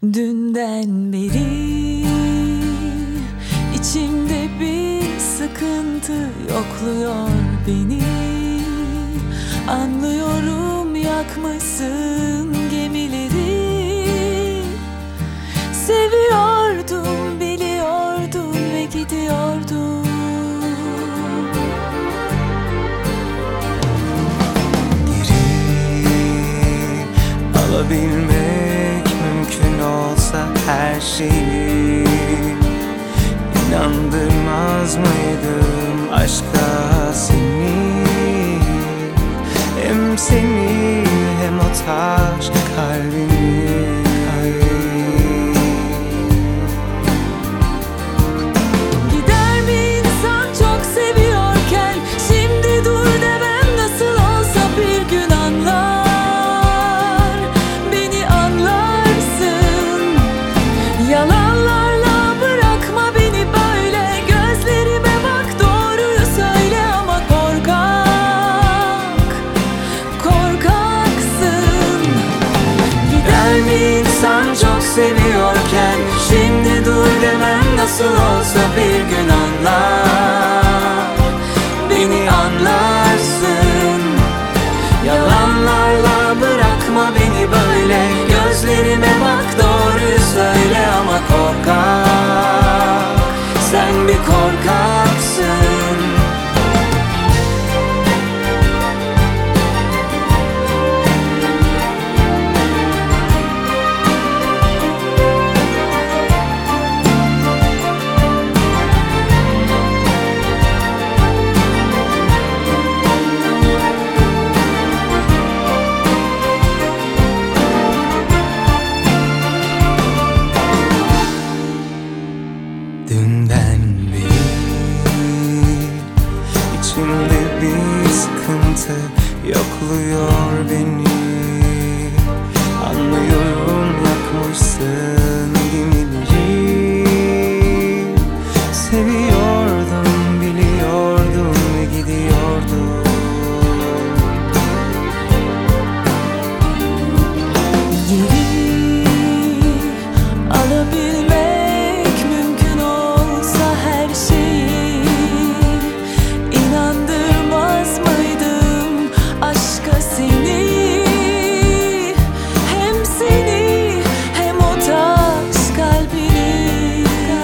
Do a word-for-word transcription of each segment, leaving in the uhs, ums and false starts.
Dünden beri içimde bir sıkıntı yokluyor beni. Anlıyorum, yakmışsın gemileri. Seviyordum, biliyordum ve gidiyordum. Geri alabilmek mümkün olsa her şeyi, İnandırmaz mıydım aşka seni? Hem seni hem o taş kalbimi. Gider mi insan çok seviyorken? Şimdi dur demem nasıl olsa bir gün anlar. Beni anlarsın. Yalanlarla bırakma beni böyle. Gözlerime bak, doğruyu söyle ama korkak, korkaksın. Gider mi insan çok seviyorken? Şimdi dur demem nasıl olsa bir gün anlar. Beni anlarsın. Yalanlarla bırakma beni böyle. Gözlerime bak, doğruyu söyle ama korkak. Sen bir korkaksın. Dünden beri içimde bir sıkıntı yokluyor beni. Anlıyorum, yakmışsın gemileri. Seviyordum, biliyordum ve gidiyordum. Geri alabilmek mümkün olsa her şeyi, İnandırmaz mıydım aşka seni? Hem seni hem o taş kalbini.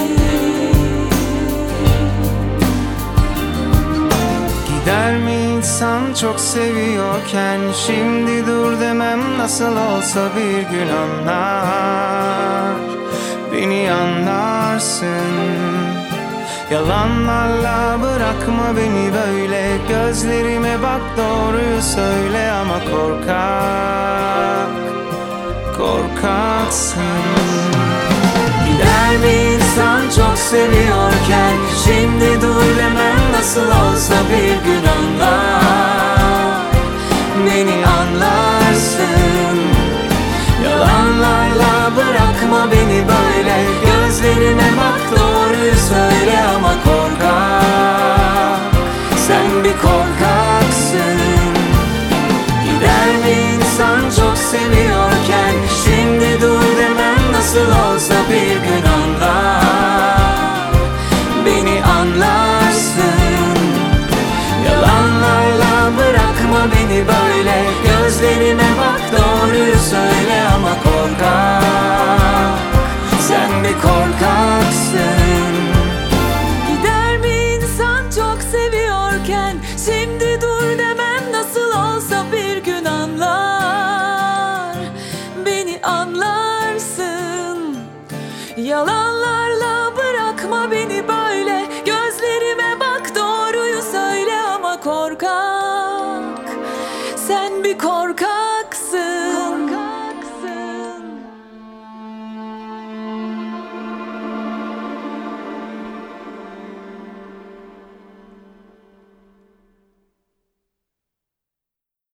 Gider mi insan çok seviyorken? Şimdi dur demem nasıl olsa bir gün anlar. Beni anlarsın. Yalanlarla bırakma beni böyle. Gözlerime bak, doğruyu söyle ama korkak, korkaksın. Gider mi insan çok seviyorken? Şimdi dur demem nasıl olsa bir gün anlar. Beni anlarsın. Yalanlarla bırakma beni böyle. Gözlerime bak, doğruyu söyle ama korkak. Sen bir korkaksın. Gider mi insan çok seviyorken? Şimdi dur demem nasıl olsa bir gün anlar. Beni anlarsın. Yalanlarla bırakma beni böyle. Gözlerime bak, doğruyu söyle ama korkak. Sen bir korkaksın. Gider mi insan çok seviyorken? Şimdi dur demem nasıl olsa bir gün anlar. Beni anlarsın. Yalanlarla bırakma beni böyle. Gözlerime bak, doğruyu söyle ama korkak. Sen bir korkak.